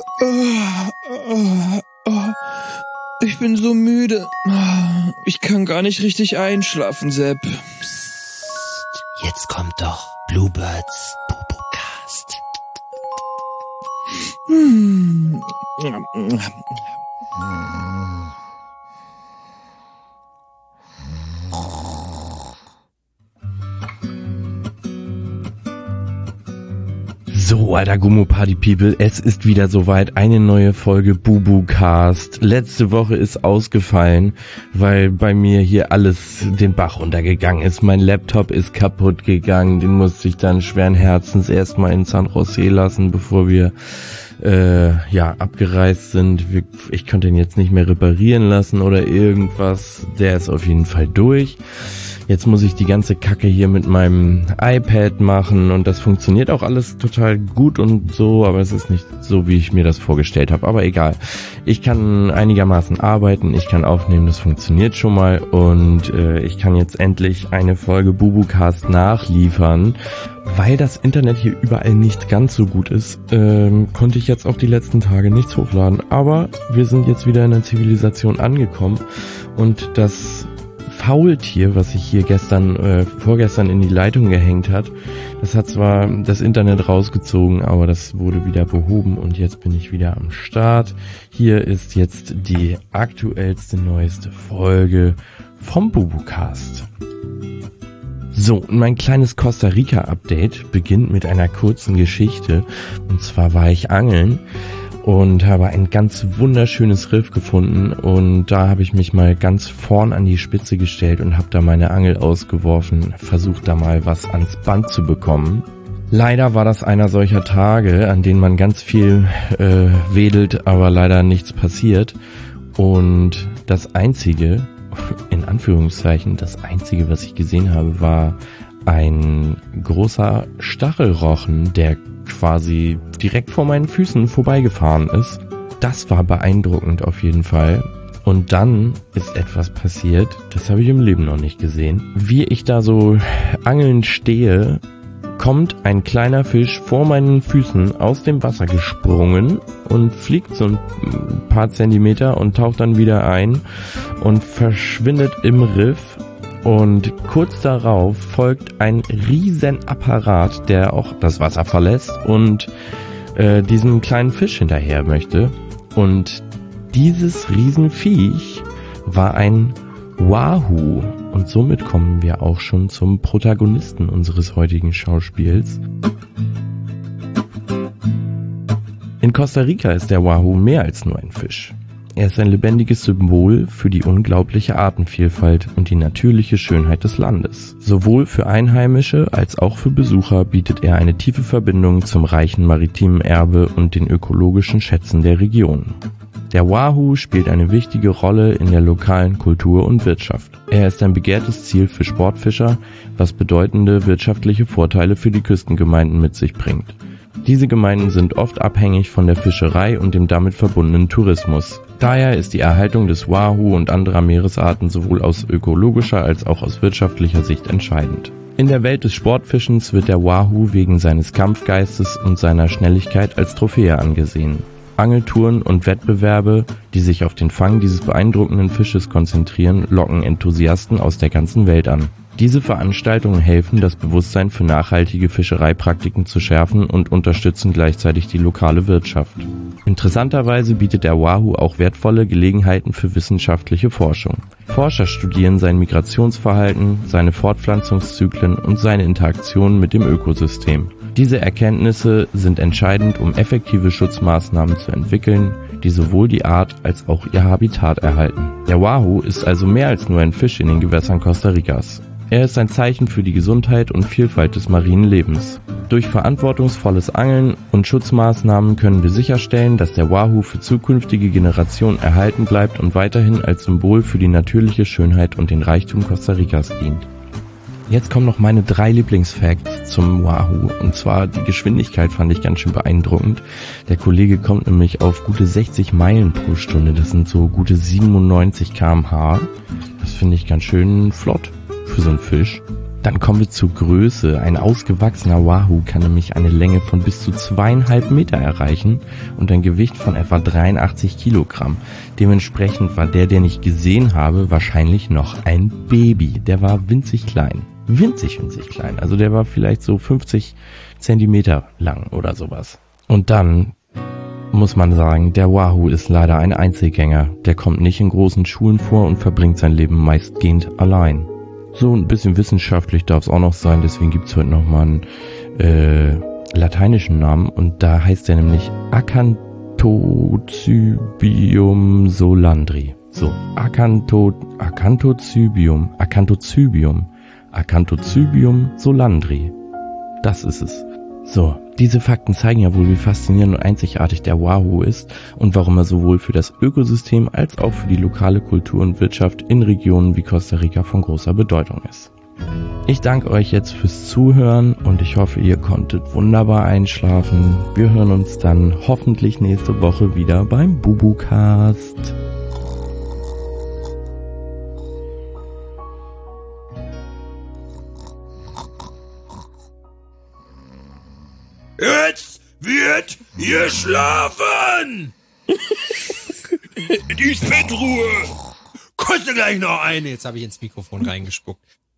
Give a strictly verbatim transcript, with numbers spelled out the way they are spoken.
Ich bin so müde. Ich kann gar nicht richtig einschlafen, Sepp. Psst, jetzt kommt doch Bluebirds Bubukast. Hm. So, alter Gummo Party People, es ist wieder soweit, eine neue Folge Bubukast. Letzte Woche ist ausgefallen, weil bei mir hier alles den Bach runtergegangen ist. Mein Laptop ist kaputt gegangen, den musste ich dann schweren Herzens erstmal in San Jose lassen, bevor wir äh, ja abgereist sind. Ich konnte ihn jetzt nicht mehr reparieren lassen oder irgendwas. Der ist auf jeden Fall durch. Jetzt muss ich die ganze Kacke hier mit meinem iPad machen und das funktioniert auch alles total gut und so, aber es ist nicht so, wie ich mir das vorgestellt habe. Aber egal, ich kann einigermaßen arbeiten, ich kann aufnehmen, das funktioniert schon mal und äh, ich kann jetzt endlich eine Folge Bubukast nachliefern. Weil das Internet hier überall nicht ganz so gut ist, ähm, konnte ich jetzt auch die letzten Tage nichts hochladen. Aber wir sind jetzt wieder in der Zivilisation angekommen und das Faultier, was sich hier gestern, äh, vorgestern in die Leitung gehängt hat, das hat zwar das Internet rausgezogen, aber das wurde wieder behoben und jetzt bin ich wieder am Start. Hier ist jetzt die aktuellste, neueste Folge vom Bubukast. So, und mein kleines Costa Rica Update beginnt mit einer kurzen Geschichte. Und zwar war ich angeln und habe ein ganz wunderschönes Riff gefunden und da habe ich mich mal ganz vorn an die Spitze gestellt und habe da meine Angel ausgeworfen, versucht da mal was ans Band zu bekommen. Leider war das einer solcher Tage, an denen man ganz viel äh, wedelt, aber leider nichts passiert. Und das Einzige, in Anführungszeichen, das Einzige, was ich gesehen habe, war ein großer Stachelrochen, der quasi direkt vor meinen Füßen vorbeigefahren ist. Das war beeindruckend auf jeden Fall. Und dann ist etwas passiert, das habe ich im Leben noch nicht gesehen. Wie ich da so angelnd stehe, kommt ein kleiner Fisch vor meinen Füßen aus dem Wasser gesprungen und fliegt so ein paar Zentimeter und taucht dann wieder ein und verschwindet im Riff. Und kurz darauf folgt ein riesen Apparat, der auch das Wasser verlässt und äh, diesem kleinen Fisch hinterher möchte. Und dieses Riesenviech war ein Wahoo. Und somit kommen wir auch schon zum Protagonisten unseres heutigen Schauspiels. In Costa Rica ist der Wahoo mehr als nur ein Fisch. Er ist ein lebendiges Symbol für die unglaubliche Artenvielfalt und die natürliche Schönheit des Landes. Sowohl für Einheimische als auch für Besucher bietet er eine tiefe Verbindung zum reichen maritimen Erbe und den ökologischen Schätzen der Region. Der Wahoo spielt eine wichtige Rolle in der lokalen Kultur und Wirtschaft. Er ist ein begehrtes Ziel für Sportfischer, was bedeutende wirtschaftliche Vorteile für die Küstengemeinden mit sich bringt. Diese Gemeinden sind oft abhängig von der Fischerei und dem damit verbundenen Tourismus. Daher ist die Erhaltung des Wahoo und anderer Meeresarten sowohl aus ökologischer als auch aus wirtschaftlicher Sicht entscheidend. In der Welt des Sportfischens wird der Wahoo wegen seines Kampfgeistes und seiner Schnelligkeit als Trophäe angesehen. Angeltouren und Wettbewerbe, die sich auf den Fang dieses beeindruckenden Fisches konzentrieren, locken Enthusiasten aus der ganzen Welt an. Diese Veranstaltungen helfen, das Bewusstsein für nachhaltige Fischereipraktiken zu schärfen und unterstützen gleichzeitig die lokale Wirtschaft. Interessanterweise bietet der Wahoo auch wertvolle Gelegenheiten für wissenschaftliche Forschung. Forscher studieren sein Migrationsverhalten, seine Fortpflanzungszyklen und seine Interaktion mit dem Ökosystem. Diese Erkenntnisse sind entscheidend, um effektive Schutzmaßnahmen zu entwickeln, die sowohl die Art als auch ihr Habitat erhalten. Der Wahoo ist also mehr als nur ein Fisch in den Gewässern Costa Ricas. Er ist ein Zeichen für die Gesundheit und Vielfalt des marinen Lebens. Durch verantwortungsvolles Angeln und Schutzmaßnahmen können wir sicherstellen, dass der Wahoo für zukünftige Generationen erhalten bleibt und weiterhin als Symbol für die natürliche Schönheit und den Reichtum Costa Ricas dient. Jetzt kommen noch meine drei Lieblingsfacts zum Wahoo. Und zwar die Geschwindigkeit fand ich ganz schön beeindruckend. Der Kollege kommt nämlich auf gute sechzig Meilen pro Stunde. Das sind so gute siebenundneunzig Kilometer pro Stunde. Das finde ich ganz schön flott für so einen Fisch. Dann kommen wir zur Größe. Ein ausgewachsener Wahoo kann nämlich eine Länge von bis zu zweieinhalb Meter erreichen und ein Gewicht von etwa dreiundachtzig Kilogramm. Dementsprechend war der, den ich gesehen habe, wahrscheinlich noch ein Baby. Der war winzig klein. Winzig, winzig klein. Also der war vielleicht so fünfzig Zentimeter lang oder sowas. Und dann muss man sagen, der Wahoo ist leider ein Einzelgänger. Der kommt nicht in großen Schulen vor und verbringt sein Leben meistgehend allein. So ein bisschen wissenschaftlich darf es auch noch sein, deswegen gibt's heute nochmal einen äh, lateinischen Namen und da heißt er nämlich Acanthocybium solandri. So, Acantho, Acanthocybium, Acanthocybium, Acanthocybium solandri. Das ist es. So, diese Fakten zeigen ja wohl, wie faszinierend und einzigartig der Wahoo ist und warum er sowohl für das Ökosystem als auch für die lokale Kultur und Wirtschaft in Regionen wie Costa Rica von großer Bedeutung ist. Ich danke euch jetzt fürs Zuhören und ich hoffe, ihr konntet wunderbar einschlafen. Wir hören uns dann hoffentlich nächste Woche wieder beim BubuCast. Jetzt wird geschlafen! Die ist Bettruhe! Kostet gleich noch eine! Jetzt habe ich ins Mikrofon reingespuckt.